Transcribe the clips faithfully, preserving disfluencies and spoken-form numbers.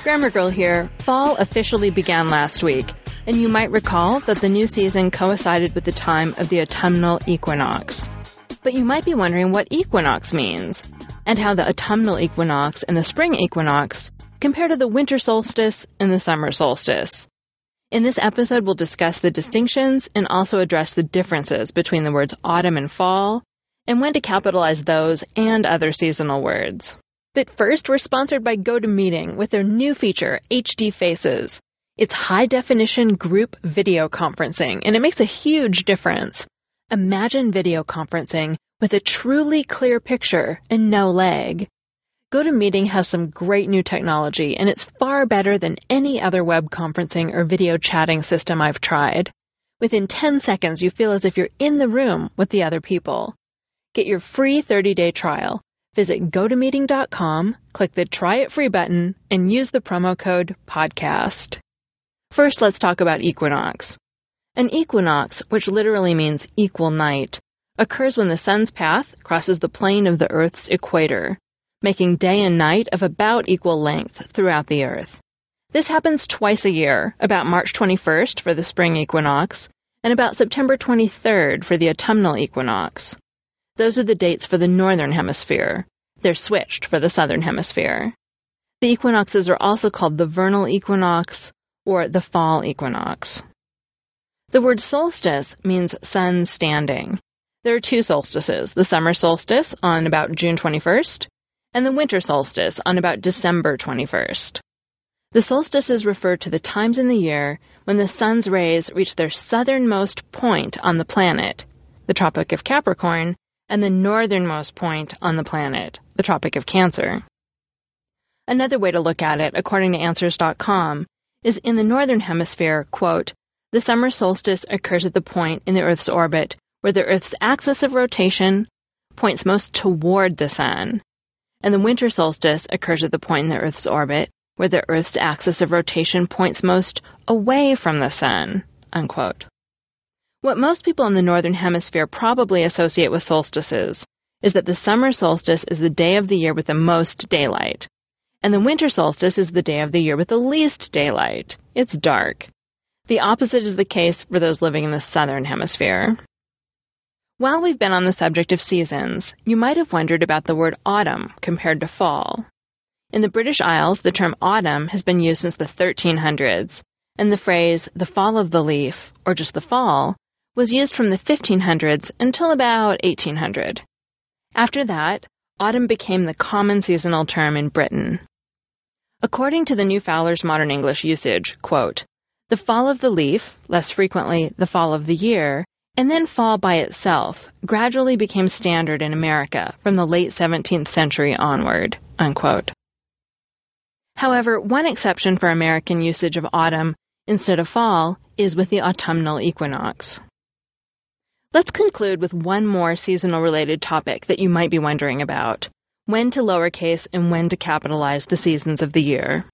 Grammar Girl here. Fall officially began last week, and you might recall that the new season coincided with the time of the autumnal equinox. But you might be wondering what equinox means, and how the autumnal equinox and the spring equinox compare to the winter solstice and the summer solstice. In this episode, we'll discuss the distinctions and also address the differences between the words autumn and fall, and when to capitalize those and other seasonal words. But first, we're sponsored by GoToMeeting with their new feature, H D Faces. It's high-definition group video conferencing, and it makes a huge difference. Imagine video conferencing with a truly clear picture and no lag. GoToMeeting has some great new technology, and it's far better than any other web conferencing or video chatting system I've tried. Within ten seconds, you feel as if you're in the room with the other people. Get your free thirty-day trial. Visit go to meeting dot com, click the Try It Free button, and use the promo code PODCAST. First, let's talk about equinox. An equinox, which literally means equal night, occurs when the sun's path crosses the plane of the Earth's equator, making day and night of about equal length throughout the Earth. This happens twice a year, about March twenty-first for the spring equinox, and about September twenty-third for the autumnal equinox. Those are the dates for the northern hemisphere. They're switched for the southern hemisphere. The equinoxes are also called the vernal equinox or the fall equinox. The word solstice means sun standing. There are two solstices, the summer solstice on about June twenty-first and the winter solstice on about December twenty-first. The solstices refer to the times in the year when the sun's rays reach their southernmost point on the planet, the Tropic of Capricorn, and the northernmost point on the planet, the Tropic of Cancer. Another way to look at it, according to answers dot com, is in the northern hemisphere, quote, the summer solstice occurs at the point in the Earth's orbit where the Earth's axis of rotation points most toward the sun, and the winter solstice occurs at the point in the Earth's orbit where the Earth's axis of rotation points most away from the sun, unquote. What most people in the northern hemisphere probably associate with solstices is that the summer solstice is the day of the year with the most daylight, and the winter solstice is the day of the year with the least daylight. It's dark. The opposite is the case for those living in the southern hemisphere. While we've been on the subject of seasons, you might have wondered about the word autumn compared to fall. In the British Isles, the term autumn has been used since the thirteen hundreds, and the phrase the fall of the leaf, or just the fall, was used from the fifteen hundreds until about eighteen hundred. After that, autumn became the common seasonal term in Britain. According to the New Fowler's Modern English usage, quote, the fall of the leaf, less frequently the fall of the year, and then fall by itself, gradually became standard in America from the late seventeenth century onward, unquote. However, one exception for American usage of autumn instead of fall is with the autumnal equinox. Let's conclude with one more seasonal-related topic that you might be wondering about: when to lowercase and when to capitalize the seasons of the year.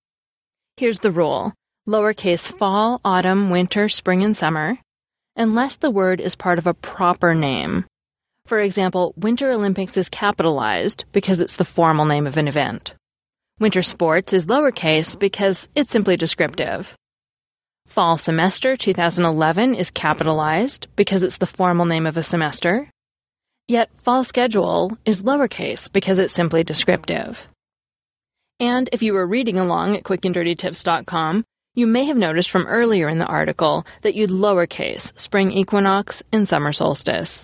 Here's the rule: lowercase fall, autumn, winter, spring, and summer, unless the word is part of a proper name. For example, Winter Olympics is capitalized because it's the formal name of an event. Winter sports is lowercase because it's simply descriptive. Fall semester two thousand eleven is capitalized because it's the formal name of a semester. Yet fall schedule is lowercase because it's simply descriptive. And if you were reading along at quick and dirty tips dot com, you may have noticed from earlier in the article that you'd lowercase spring equinox and summer solstice.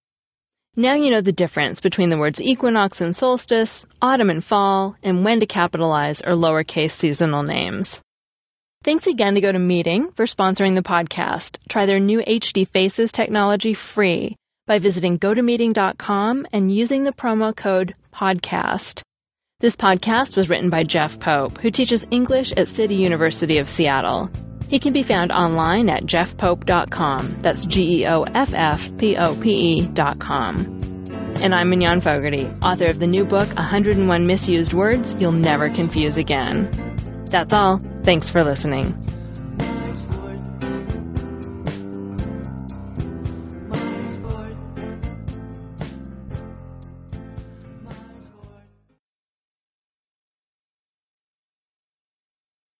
Now you know the difference between the words equinox and solstice, autumn and fall, and when to capitalize or lowercase seasonal names. Thanks again to GoToMeeting for sponsoring the podcast. Try their new H D Faces technology free by visiting go to meeting dot com and using the promo code PODCAST. This podcast was written by Jeff Pope, who teaches English at City University of Seattle. He can be found online at jeff pope dot com. That's G E O F F P O P E dot com. And I'm Mignon Fogarty, author of the new book, one hundred one Misused Words You'll Never Confuse Again. That's all. Thanks for listening.